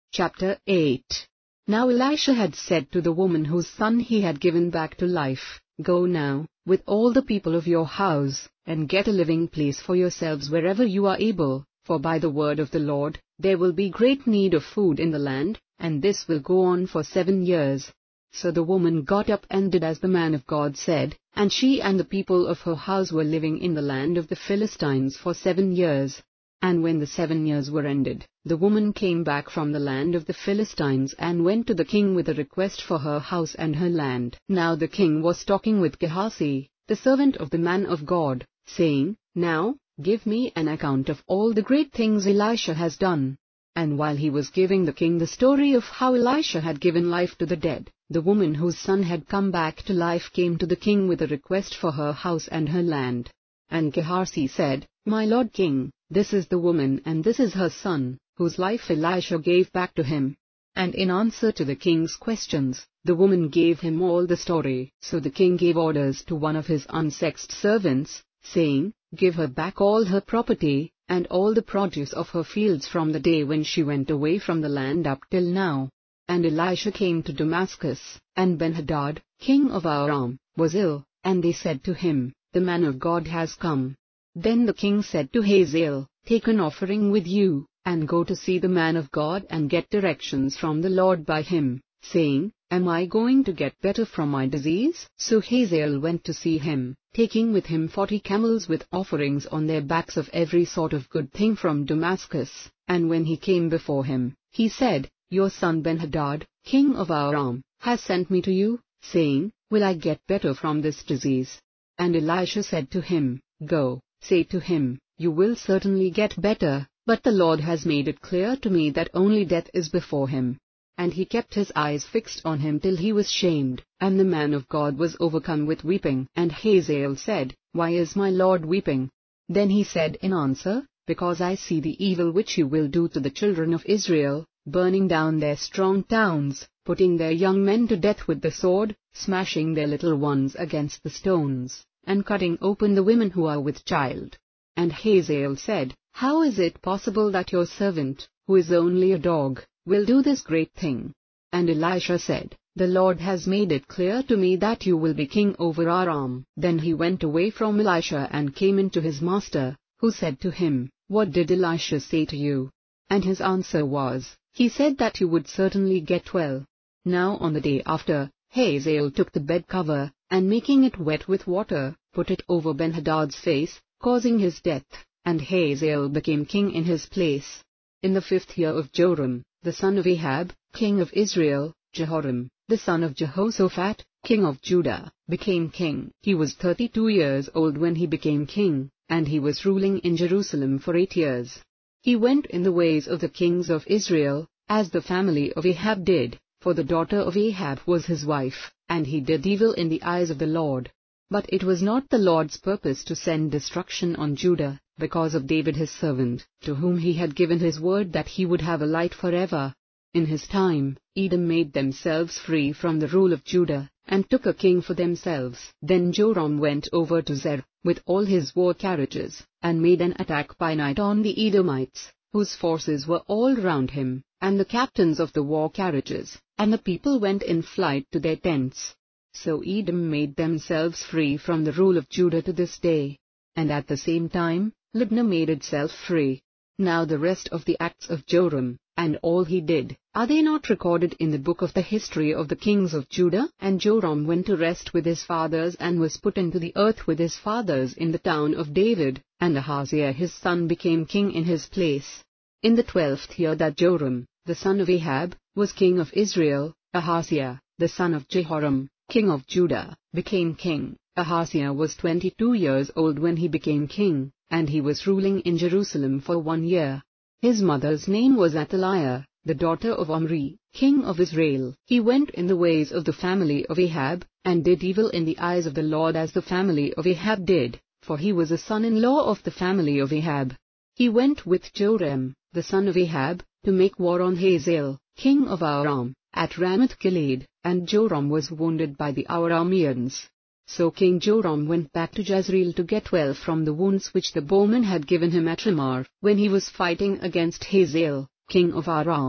Chapter 8. Now Elisha had said to the woman whose son he had given back to life, "Go now, with all the people of your house, and get a living place for yourselves wherever you are able, for by the word of the Lord, there will be great need of food in the land, and this will go on for 7 years. So the woman got up and did as the man of God said, and she and the people of her house were living in the land of the Philistines for 7 years. And when the 7 years were ended, the woman came back from the land of the Philistines and went to the king with a request for her house and her land. Now the king was talking with Gehazi, the servant of the man of God, saying, "Now, give me an account of all the great things Elisha has done." And while he was giving the king the story of how Elisha had given life to the dead, the woman whose son had come back to life came to the king with a request for her house and her land. And Gehazi said, "My lord king, this is the woman and this is her son, whose life Elisha gave back to him." And in answer to the king's questions, the woman gave him all the story. So the king gave orders to one of his unsexed servants, saying, "Give her back all her property, and all the produce of her fields from the day when she went away from the land up till now." And Elisha came to Damascus, and Benhadad, king of Aram, was ill, and they said to him, "The man of God has come." Then the king said to Hazael, "Take an offering with you, and go to see the man of God and get directions from the Lord by him, saying, 'Am I going to get better from my disease?'" So Hazael went to see him, taking with him 40 camels with offerings on their backs of every sort of good thing from Damascus. And when he came before him, he said, "Your son Benhadad, king of Aram, has sent me to you, saying, 'Will I get better from this disease?'" And Elisha said to him, "Go, say to him, 'You will certainly get better, but the Lord has made it clear to me that only death is before him.'" And he kept his eyes fixed on him till he was shamed, and the man of God was overcome with weeping. And Hazael said, "Why is my lord weeping?" Then he said in answer, "Because I see the evil which you will do to the children of Israel, burning down their strong towns, putting their young men to death with the sword, smashing their little ones against the stones, and cutting open the women who are with child." And Hazael said, "How is it possible that your servant, who is only a dog, will do this great thing?" And Elisha said, "The Lord has made it clear to me that you will be king over Aram." Then he went away from Elisha and came into his master, who said to him, "What did Elisha say to you?" And his answer was, "He said that you would certainly get well." Now on the day after, Hazael took the bed cover, and making it wet with water, put it over Benhadad's face, causing his death, and Hazael became king in his place. In the 5th year of Joram, the son of Ahab, king of Israel, Jehoram, the son of Jehoshaphat, king of Judah, became king. He was 32 years old when he became king, and he was ruling in Jerusalem for 8 years. He went in the ways of the kings of Israel, as the family of Ahab did, for the daughter of Ahab was his wife, and he did evil in the eyes of the Lord. But it was not the Lord's purpose to send destruction on Judah, because of David his servant, to whom he had given his word that he would have a light forever. In his time, Edom made themselves free from the rule of Judah, and took a king for themselves. Then Joram went over to Zer, with all his war carriages, and made an attack by night on the Edomites, whose forces were all round him, and the captains of the war carriages, and the people went in flight to their tents. So Edom made themselves free from the rule of Judah to this day. And at the same time, Libnah made itself free. Now the rest of the acts of Joram, and all he did, are they not recorded in the book of the history of the kings of Judah? And Joram went to rest with his fathers and was put into the earth with his fathers in the town of David, and Ahaziah his son became king in his place. In the 12th year that Joram, the son of Ahab, was king of Israel, Ahaziah, the son of Jehoram, king of Judah, became king. Ahaziah was 22 years old when he became king, and he was ruling in Jerusalem for 1 year. His mother's name was Athaliah, the daughter of Omri, king of Israel. He went in the ways of the family of Ahab, and did evil in the eyes of the Lord as the family of Ahab did, for he was a son-in-law of the family of Ahab. He went with Joram, the son of Ahab, to make war on Hazael, king of Aram, at Ramoth-Gilead, and Joram was wounded by the Arameans. So King Joram went back to Jezreel to get well from the wounds which the bowman had given him at Ramah, when he was fighting against Hazael, king of Aram.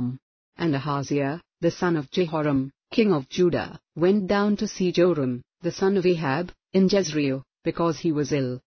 And Ahaziah, the son of Jehoram, king of Judah, went down to see Joram, the son of Ahab, in Jezreel, because he was ill.